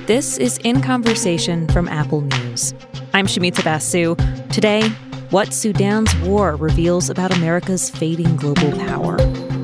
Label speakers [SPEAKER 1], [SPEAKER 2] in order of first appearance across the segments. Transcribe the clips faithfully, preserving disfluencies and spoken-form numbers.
[SPEAKER 1] This is In Conversation from Apple News. I'm Shamita Basu. Today, what Sudan's war reveals about America's fading global power.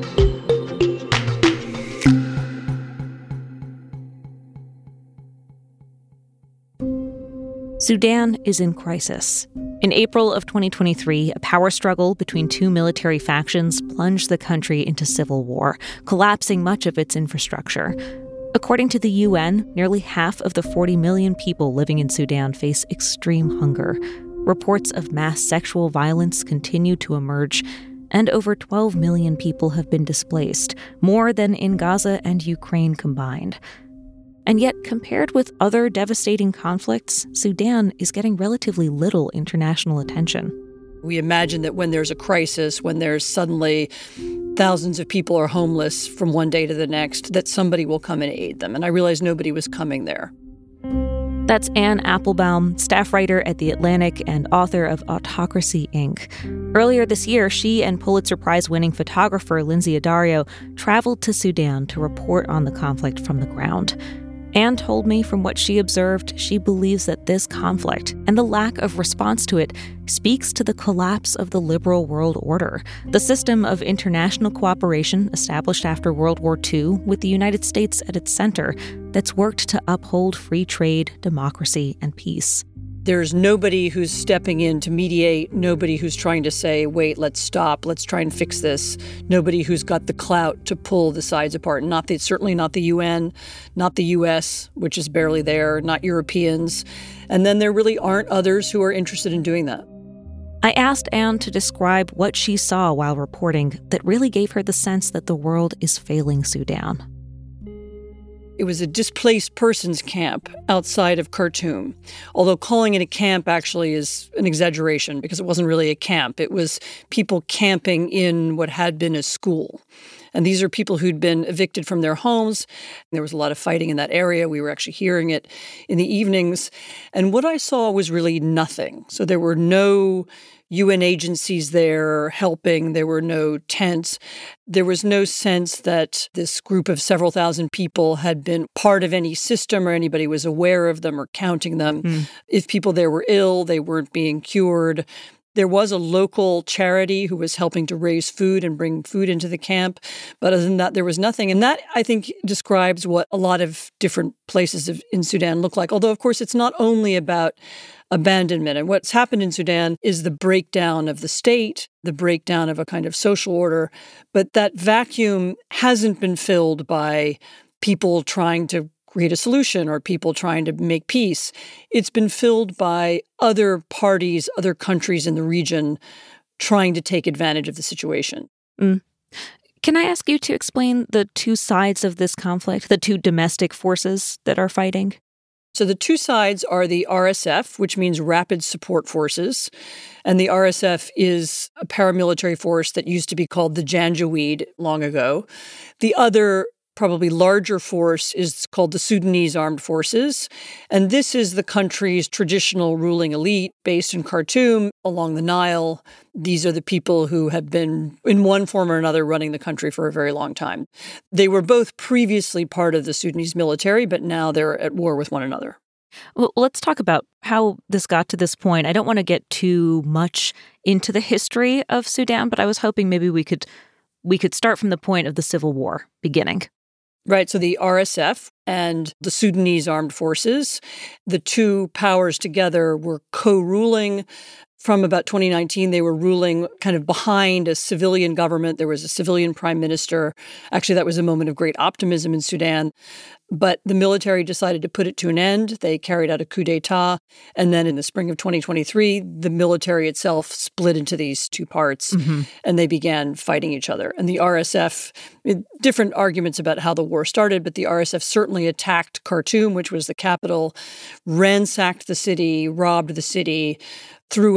[SPEAKER 1] Sudan is in crisis. In April of twenty twenty-three, a power struggle between two military factions plunged the country into civil war, collapsing much of its infrastructure. According to the U N, nearly half of the forty million people living in Sudan face extreme hunger. Reports of mass sexual violence continue to emerge, and over twelve million people have been displaced, more than in Gaza and Ukraine combined. And yet, compared with other devastating conflicts, Sudan is getting relatively little international attention.
[SPEAKER 2] We imagine that when there's a crisis, when there's suddenly thousands of people are homeless from one day to the next, that somebody will come and aid them. And I realized nobody was coming there.
[SPEAKER 1] That's Anne Applebaum, staff writer at The Atlantic and author of Autocracy, Incorporated. Earlier this year, she and Pulitzer Prize-winning photographer Lindsay Addario traveled to Sudan to report on the conflict from the ground. Anne told me from what she observed, she believes that this conflict and the lack of response to it speaks to the collapse of the liberal world order, the system of international cooperation established after World War Two with the United States at its center that's worked to uphold free trade, democracy, and peace.
[SPEAKER 2] There's nobody who's stepping in to mediate, nobody who's trying to say, wait, let's stop, let's try and fix this, nobody who's got the clout to pull the sides apart. Not the, certainly not the U N, not the U S, which is barely there, not Europeans. And then there really aren't others who are interested in doing that.
[SPEAKER 1] I asked Anne to describe what she saw while reporting that really gave her the sense that the world is failing Sudan.
[SPEAKER 2] It was a displaced persons camp outside of Khartoum, although calling it a camp actually is an exaggeration because it wasn't really a camp. It was people camping in what had been a school. And these are people who'd been evicted from their homes. There was a lot of fighting in that area. We were actually hearing it in the evenings. And what I saw was really nothing. So there were no U N agencies there helping. There were no tents. There was no sense that this group of several thousand people had been part of any system or anybody was aware of them or counting them. Mm. If people there were ill, they weren't being cured. There was a local charity who was helping to raise food and bring food into the camp. But other than that, there was nothing. And that, I think, describes what a lot of different places of, in Sudan look like. Although, of course, it's not only about abandonment. And what's happened in Sudan is the breakdown of the state, the breakdown of a kind of social order. But that vacuum hasn't been filled by people trying to create a solution or people trying to make peace. It's been filled by other parties, other countries in the region trying to take advantage of the situation.
[SPEAKER 1] Mm. Can I ask you to explain the two sides of this conflict, the two domestic forces that are fighting?
[SPEAKER 2] So the two sides are the R S F, which means Rapid Support Forces. And the R S F is a paramilitary force that used to be called the Janjaweed long ago. The other probably larger force is called the Sudanese Armed Forces. And this is the country's traditional ruling elite based in Khartoum along the Nile. These are the people who have been, in one form or another, running the country for a very long time. They were both previously part of the Sudanese military, but now they're at war with one another.
[SPEAKER 1] Well, let's talk about how this got to this point. I don't want to get too much into the history of Sudan, but I was hoping maybe we could we could start from the point of the Civil War beginning.
[SPEAKER 2] Right. So the R S F and the Sudanese Armed Forces, the two powers together were co-ruling. From about twenty nineteen, they were ruling kind of behind a civilian government. There was a civilian prime minister. Actually, that was a moment of great optimism in Sudan. But the military decided to put it to an end. They carried out a coup d'etat. And then in the spring of twenty twenty-three, the military itself split into these two parts, mm-hmm. and they began fighting each other. And the R S F, different arguments about how the war started, but the R S F certainly attacked Khartoum, which was the capital, ransacked the city, robbed the city, threw out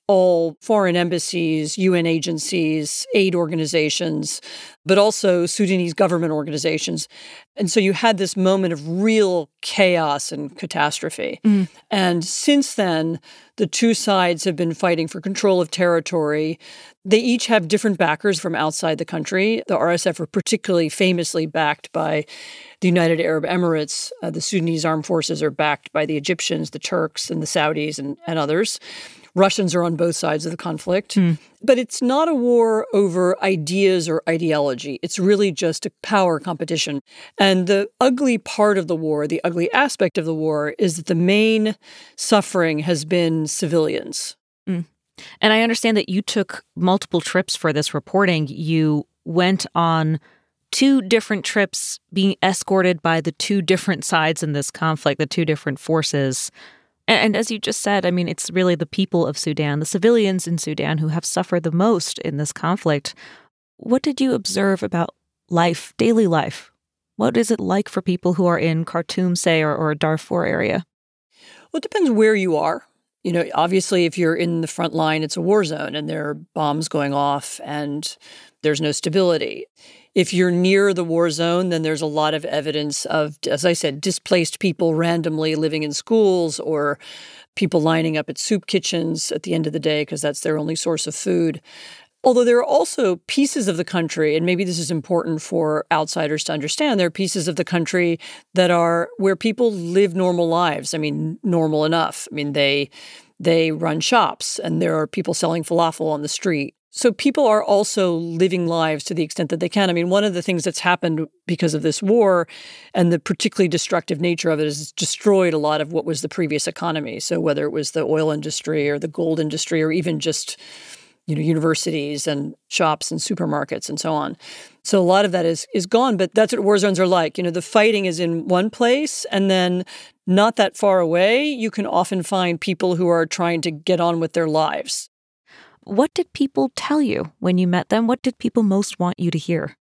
[SPEAKER 2] all foreign embassies, U N agencies, aid organizations, but also Sudanese government organizations. And so you had this moment of real chaos and catastrophe. Mm. And since then, the two sides have been fighting for control of territory. They each have different backers from outside the country. The R S F are particularly famously backed by the United Arab Emirates. Uh, the Sudanese armed forces are backed by the Egyptians, the Turks, and the Saudis, and, and others. Russians are on both sides of the conflict. Mm. But it's not a war over ideas or ideology. It's really just a power competition. And the ugly part of the war, the ugly aspect of the war, is that the main suffering has been civilians.
[SPEAKER 1] Mm. And I understand that you took multiple trips for this reporting. You went on two different trips being escorted by the two different sides in this conflict, the two different forces. And, and as you just said, I mean, it's really the people of Sudan, the civilians in Sudan who have suffered the most in this conflict. What did you observe about life, daily life? What is it like for people who are in Khartoum, say, or, or Darfur area?
[SPEAKER 2] Well, it depends where you are. You know, obviously, if you're in the front line, it's a war zone and there are bombs going off and there's no stability. If you're near the war zone, then there's a lot of evidence of, as I said, displaced people randomly living in schools or people lining up at soup kitchens at the end of the day because that's their only source of food. Although there are also pieces of the country, and maybe this is important for outsiders to understand, there are pieces of the country that are where people live normal lives. I mean, normal enough. I mean, they they run shops and there are people selling falafel on the street. So people are also living lives to the extent that they can. I mean, one of the things that's happened because of this war and the particularly destructive nature of it is it's destroyed a lot of what was the previous economy. So whether it was the oil industry or the gold industry or even just, you know, universities and shops and supermarkets and so on. So a lot of that is is gone, but that's what war zones are like. You know, the fighting is in one place and then not that far away, you can often find people who are trying to get on with their lives.
[SPEAKER 1] What did people tell you when you met them? What did people most want you to hear?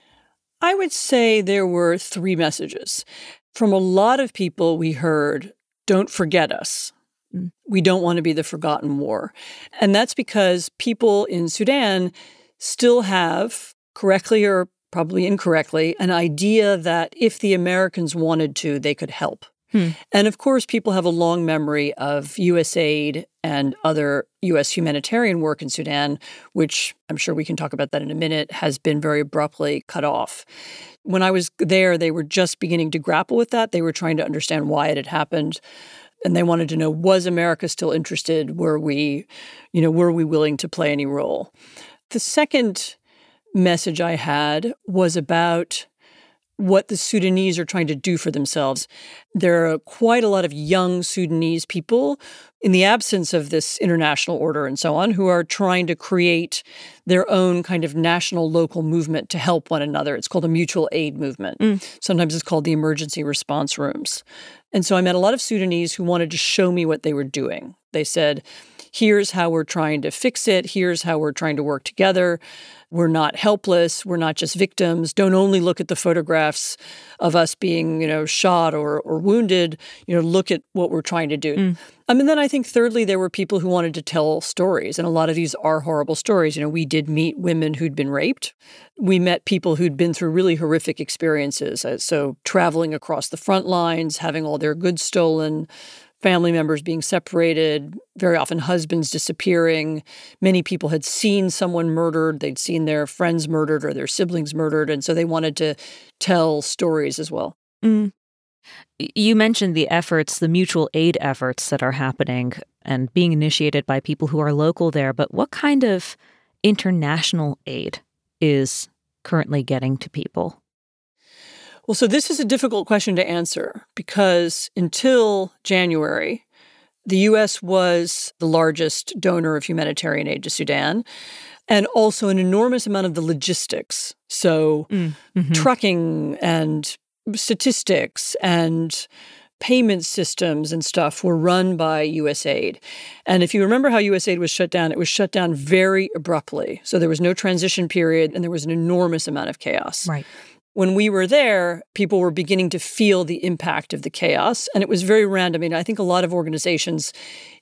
[SPEAKER 2] I would say there were three messages. From a lot of people, we heard, don't forget us. Mm. We don't want to be the forgotten war. And that's because people in Sudan still have, correctly or probably incorrectly, an idea that if the Americans wanted to, they could help. Hmm. And of course, people have a long memory of U S aid and other U S humanitarian work in Sudan, which I'm sure we can talk about that in a minute, has been very abruptly cut off. When I was there, they were just beginning to grapple with that. They were trying to understand why it had happened. And they wanted to know, was America still interested? Were we, you know, were we willing to play any role? The second message I had was about what the Sudanese are trying to do for themselves. There are quite a lot of young Sudanese people in the absence of this international order and so on who are trying to create their own kind of national local movement to help one another. It's called a mutual aid movement. Mm. Sometimes it's called the emergency response rooms. And so I met a lot of Sudanese who wanted to show me what they were doing. They said, here's how we're trying to fix it. Here's how we're trying to work together. We're not helpless. We're not just victims. Don't only look at the photographs of us being, you know, shot or or wounded. You know, look at what we're trying to do. Mm. I mean, then I think thirdly, there were people who wanted to tell stories. And a lot of these are horrible stories. You know, we did meet women who'd been raped. We met people who'd been through really horrific experiences. So traveling across the front lines, having all their goods stolen, family members being separated, very often husbands disappearing. Many people had seen someone murdered. They'd seen their friends murdered or their siblings murdered. And so they wanted to tell stories as well.
[SPEAKER 1] Mm. You mentioned the efforts, the mutual aid efforts that are happening and being initiated by people who are local there. But what kind of international aid is currently getting to people?
[SPEAKER 2] Well, so this is a difficult question to answer because until January, the U S was the largest donor of humanitarian aid to Sudan and also an enormous amount of the logistics. So mm, mm-hmm. trucking and statistics and payment systems and stuff were run by U S aid. And if you remember how U S aid was shut down, it was shut down very abruptly. So there was no transition period and there was an enormous amount of chaos.
[SPEAKER 1] Right.
[SPEAKER 2] When we were there, people were beginning to feel the impact of the chaos, and it was very random. I mean, I think a lot of organizations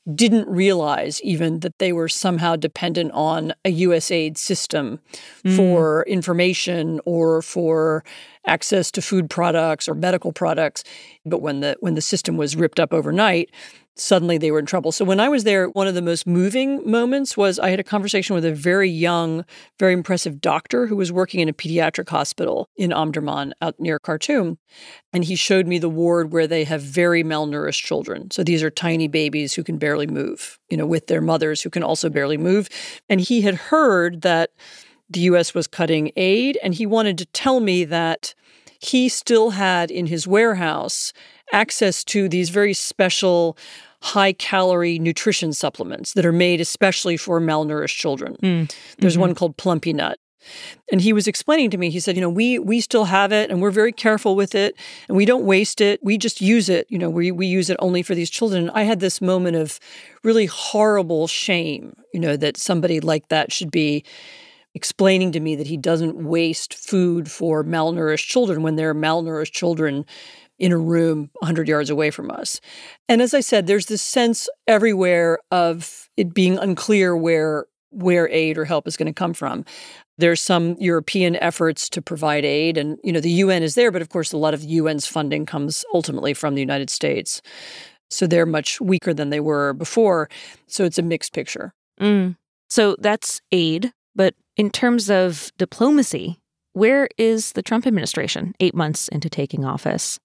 [SPEAKER 2] didn't realize even that they were somehow dependent on a U S aid system mm. for information or for access to food products or medical products. But when the when the system was ripped up overnight, suddenly they were in trouble. So when I was there, one of the most moving moments was I had a conversation with a very young, very impressive doctor who was working in a pediatric hospital in Omdurman out near Khartoum. And he showed me the ward where they have very malnourished children. So these are tiny babies who can barely move, you know, with their mothers who can also barely move. And he had heard that the U S was cutting aid, and he wanted to tell me that he still had in his warehouse access to these very special high-calorie nutrition supplements that are made especially for malnourished children. Mm. There's mm-hmm. one called Plumpy Nut. And he was explaining to me, he said, you know, we we still have it, and we're very careful with it, and we don't waste it. We just use it. You know, we we use it only for these children. I had this moment of really horrible shame, you know, that somebody like that should be explaining to me that he doesn't waste food for malnourished children when there are malnourished children in a room one hundred yards away from us. And as I said, there's this sense everywhere of it being unclear where where aid or help is going to come from. There's some European efforts to provide aid, and you know the U N is there, but of course a lot of the U N's funding comes ultimately from the United States. So they're much weaker than they were before. So it's a mixed picture.
[SPEAKER 1] Mm. So that's aid, but in terms of diplomacy, where is the Trump administration eight months into taking office?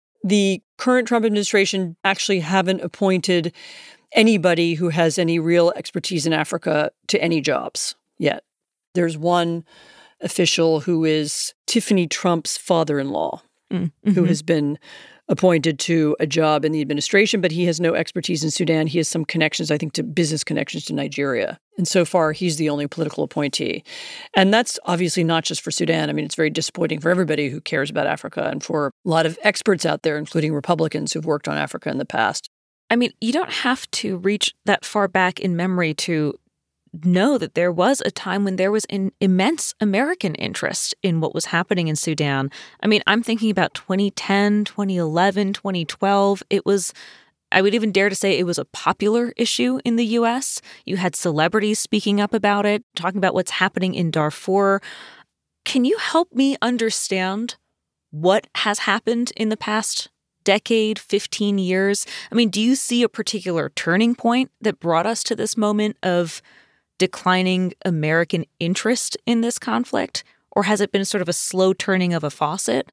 [SPEAKER 2] The current Trump administration actually haven't appointed anybody who has any real expertise in Africa to any jobs yet. There's one official who is Tiffany Trump's father-in-law, mm-hmm. who has been appointed to a job in the administration, but he has no expertise in Sudan. He has some connections, I think, to business connections to Nigeria. And so far, he's the only political appointee. And that's obviously not just for Sudan. I mean, it's very disappointing for everybody who cares about Africa and for a lot of experts out there, including Republicans who've worked on Africa in the past.
[SPEAKER 1] I mean, you don't have to reach that far back in memory to know that there was a time when there was an immense American interest in what was happening in Sudan. I mean, I'm thinking about twenty ten, twenty eleven, twenty twelve. It was, I would even dare to say it was a popular issue in the U S. You had celebrities speaking up about it, talking about what's happening in Darfur. Can you help me understand what has happened in the past decade, fifteen years? I mean, do you see a particular turning point that brought us to this moment of declining American interest in this conflict? Or has it been sort of a slow turning of a faucet?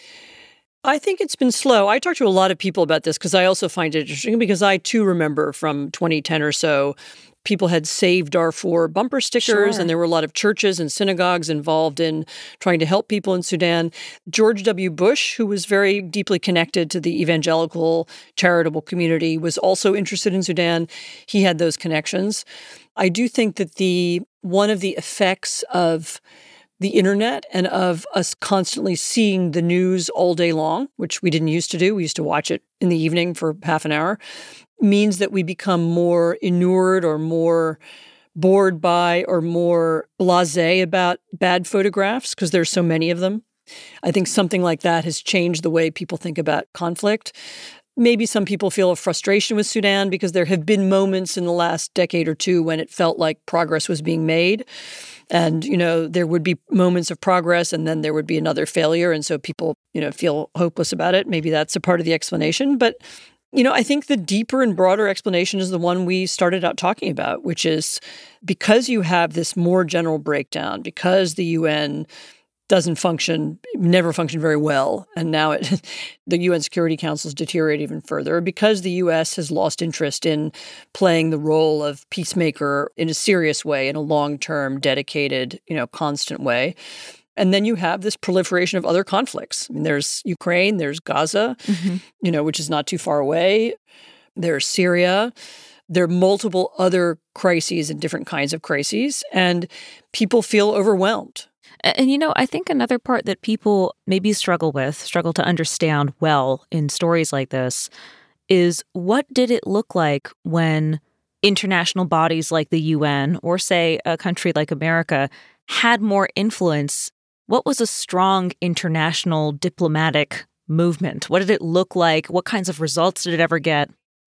[SPEAKER 2] I think it's been slow. I talk to a lot of people about this because I also find it interesting because I too remember from twenty ten or so, people had saved Darfur bumper stickers, sure. and there were a lot of churches and synagogues involved in trying to help people in Sudan. George W. Bush, who was very deeply connected to the evangelical charitable community, was also interested in Sudan. He had those connections. I do think that the one of the effects of the internet and of us constantly seeing the news all day long, which we didn't used to do, we used to watch it in the evening for half an hour, means that we become more inured or more bored by or more blasé about bad photographs because there's so many of them. I think something like that has changed the way people think about conflict. Maybe some people feel a frustration with Sudan because there have been moments in the last decade or two when it felt like progress was being made. And, you know, there would be moments of progress and then there would be another failure. And so people, you know, feel hopeless about it. Maybe that's a part of the explanation. But, you know, I think the deeper and broader explanation is the one we started out talking about, which is because you have this more general breakdown, because the U N doesn't function, never functioned very well, and now it, the U N Security Council has deteriorated even further because the U S has lost interest in playing the role of peacemaker in a serious way, in a long-term, dedicated, you know, constant way. And then you have this proliferation of other conflicts. I mean, there's Ukraine, there's Gaza, mm-hmm. you know, which is not too far away. There's Syria. There are multiple other crises and different kinds of crises, and people feel overwhelmed.
[SPEAKER 1] And, you know, I think another part that people maybe struggle with, struggle to understand well in stories like this, is what did it look like when international bodies like the U N or, say, a country like America had more influence? What was a strong international diplomatic movement? What did it look like? What kinds of results did it ever get?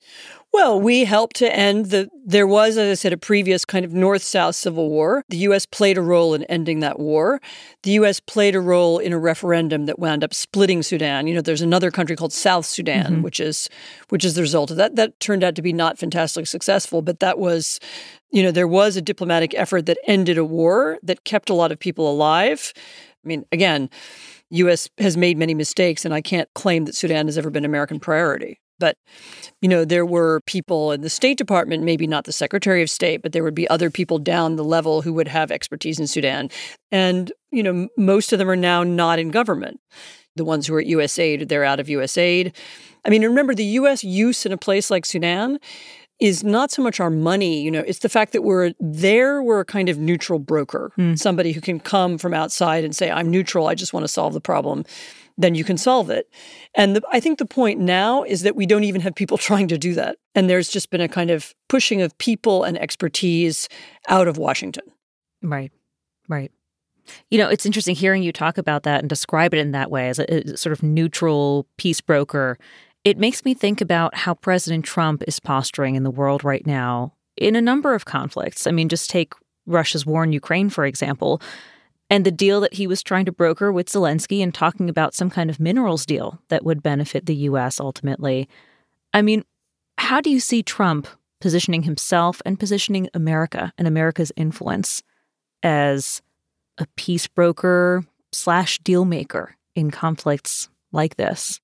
[SPEAKER 2] Well, we helped to end the, there was, as I said, a previous kind of North-South civil war. The U S played a role in ending that war. The U S played a role in a referendum that wound up splitting Sudan. You know, there's another country called South Sudan, mm-hmm. which is which is the result of that. That turned out to be not fantastically successful, but that was, you know, there was a diplomatic effort that ended a war that kept a lot of people alive. I mean, again, U S has made many mistakes, and I can't claim that Sudan has ever been American priority. But, you know, there were people in the State Department, maybe not the Secretary of State, but there would be other people down the level who would have expertise in Sudan. And, you know, most of them are now not in government. The ones who are at U S A I D, they're out of U S A I D. I mean, remember, the U S use in a place like Sudan is not so much our money, you know, it's the fact that we're there, we're a kind of neutral broker, mm. somebody who can come from outside and say, I'm neutral, I just want to solve the problem. Then you can solve it. And the, I think the point now is that we don't even have people trying to do that. And there's just been a kind of pushing of people and expertise out of Washington.
[SPEAKER 1] Right, right. You know, it's interesting hearing you talk about that and describe it in that way as a, a sort of neutral peace broker. It makes me think about how President Trump is posturing in the world right now in a number of conflicts. I mean, just take Russia's war in Ukraine, for example. And the deal that he was trying to broker with Zelensky and talking about some kind of minerals deal that would benefit the U S ultimately. I mean, how do you see Trump positioning himself and positioning America and America's influence as a peace broker slash deal maker in conflicts like this?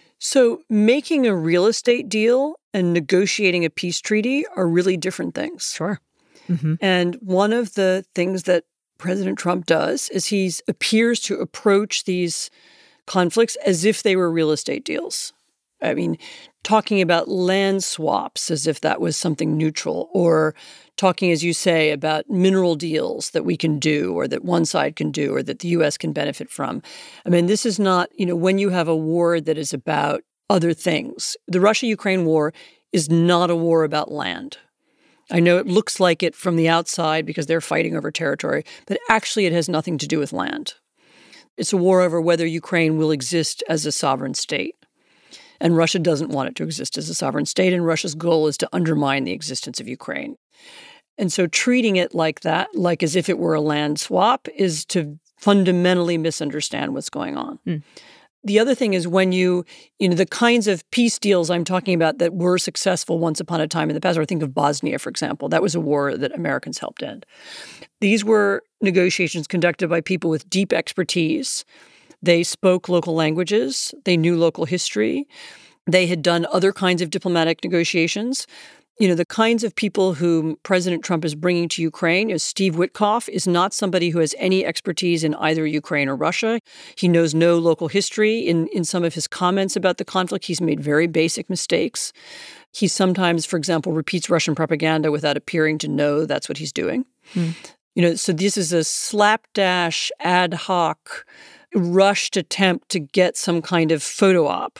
[SPEAKER 2] So making a real estate deal and negotiating a peace treaty are really different things.
[SPEAKER 1] Sure. Mm-hmm.
[SPEAKER 2] And one of the things that President Trump does is he appears to approach these conflicts as if they were real estate deals. I mean, talking about land swaps as if that was something neutral, or talking, as you say, about mineral deals that we can do or that one side can do or that the U S can benefit from. I mean, this is not, you know, when you have a war that is about other things. The Russia-Ukraine war is not a war about land. I know it looks like it from the outside because they're fighting over territory, but actually it has nothing to do with land. It's a war over whether Ukraine will exist as a sovereign state. And Russia doesn't want it to exist as a sovereign state, and Russia's goal is to undermine the existence of Ukraine. And so treating it like that, like as if it were a land swap, is to fundamentally misunderstand what's going on. Mm. The other thing is when you, you know, the kinds of peace deals I'm talking about that were successful once upon a time in the past, or I think of Bosnia, for example, that was a war that Americans helped end. These were negotiations conducted by people with deep expertise. They spoke local languages. They knew local history. They had done other kinds of diplomatic negotiations. You know, the kinds of people whom President Trump is bringing to Ukraine, is Steve Witkoff is not somebody who has any expertise in either Ukraine or Russia. He knows no local history. In, in some of his comments about the conflict, he's made very basic mistakes. He sometimes, for example, repeats Russian propaganda without appearing to know that's what he's doing. Hmm. You know, so this is a slapdash, ad hoc, rushed attempt to get some kind of photo op,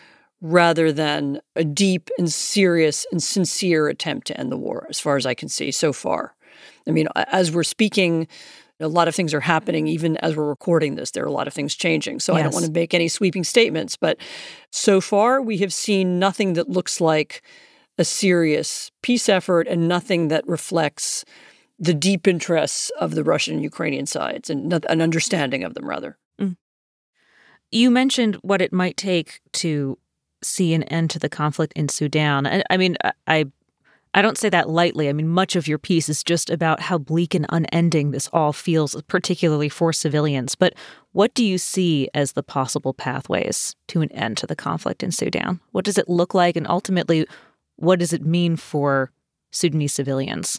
[SPEAKER 2] rather than a deep and serious and sincere attempt to end the war, as far as I can see so far. I mean, as we're speaking, a lot of things are happening. Even as we're recording this, there are a lot of things changing. So yes. I don't want to make any sweeping statements. But so far, we have seen nothing that looks like a serious peace effort and nothing that reflects the deep interests of the Russian and Ukrainian sides and an understanding of them, rather. Mm.
[SPEAKER 1] You mentioned what it might take to see an end to the conflict in Sudan. I, I mean, I I don't say that lightly. I mean, much of your piece is just about how bleak and unending this all feels, particularly for civilians. But what do you see as the possible pathways to an end to the conflict in Sudan? What does it look like? And ultimately, what does it mean for Sudanese civilians?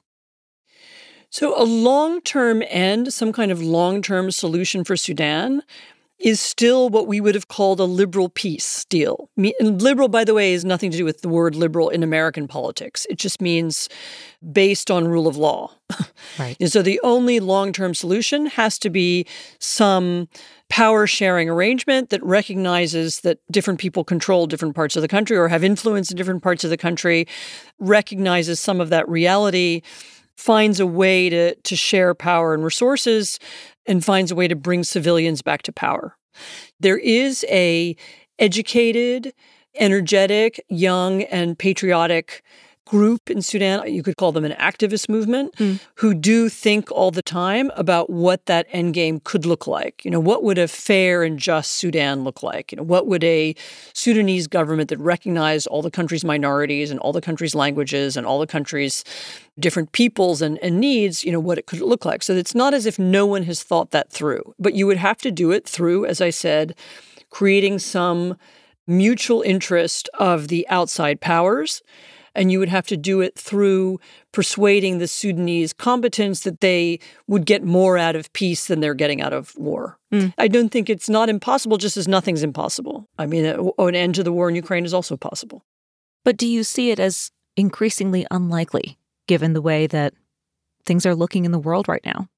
[SPEAKER 2] So a long-term end, some kind of long-term solution for Sudan, is still what we would have called a liberal peace deal. And liberal, by the way, has nothing to do with the word liberal in American politics. It just means based on rule of law.
[SPEAKER 1] Right.
[SPEAKER 2] And so the only long-term solution has to be some power-sharing arrangement that recognizes that different people control different parts of the country or have influence in different parts of the country, recognizes some of that reality, finds a way to, to share power and resources, and finds a way to bring civilians back to power. There is a educated energetic, young, and patriotic group in Sudan. You could call them an activist movement mm. who do think all the time about what that end game could look like. You know, what would a fair and just Sudan look like? You know, what would a Sudanese government that recognized all the country's minorities and all the country's languages and all the country's different peoples and, and needs, you know, what it could look like. So it's not as if no one has thought that through, but you would have to do it through, as I said, creating some mutual interest of the outside powers. And you would have to do it through persuading the Sudanese combatants that they would get more out of peace than they're getting out of war. Mm. I don't think it's not impossible, just as nothing's impossible. I mean, an end to the war in Ukraine is also possible.
[SPEAKER 1] But do you see it as increasingly unlikely, given the way that things are looking in the world right now?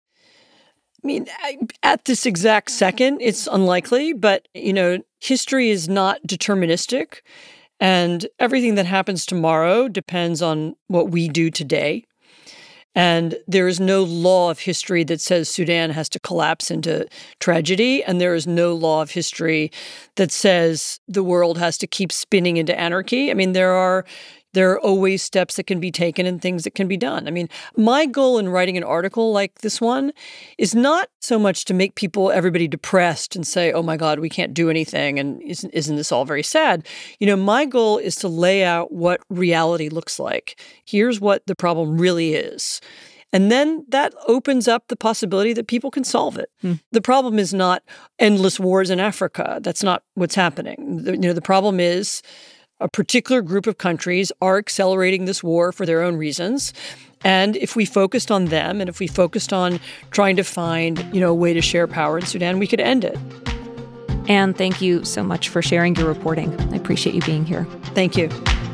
[SPEAKER 2] I mean, at this exact second, it's unlikely, but, you know, history is not deterministic. And everything that happens tomorrow depends on what we do today. And there is no law of history that says Sudan has to collapse into tragedy. And there is no law of history that says the world has to keep spinning into anarchy. I mean, there are there are always steps that can be taken and things that can be done. I mean, my goal in writing an article like this one is not so much to make people, everybody depressed and say, oh my God, we can't do anything. And isn't, isn't this all very sad? You know, my goal is to lay out what reality looks like. Here's what the problem really is. And then that opens up the possibility that people can solve it. Hmm. The problem is not endless wars in Africa. That's not what's happening. The, you know, the problem is a particular group of countries are accelerating this war for their own reasons. And if we focused on them and if we focused on trying to find, you know, a way to share power in Sudan, we could end it.
[SPEAKER 1] Anne, thank you so much for sharing your reporting. I appreciate you being here.
[SPEAKER 2] Thank you.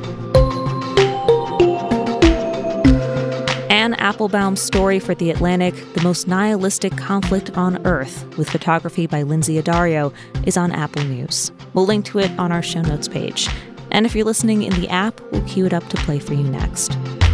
[SPEAKER 1] Anne Applebaum's story for The Atlantic, The Most Nihilistic Conflict on Earth, with photography by Lindsay Addario, is on Apple News. We'll link to it on our show notes page. And if you're listening in the app, we'll queue it up to play for you next.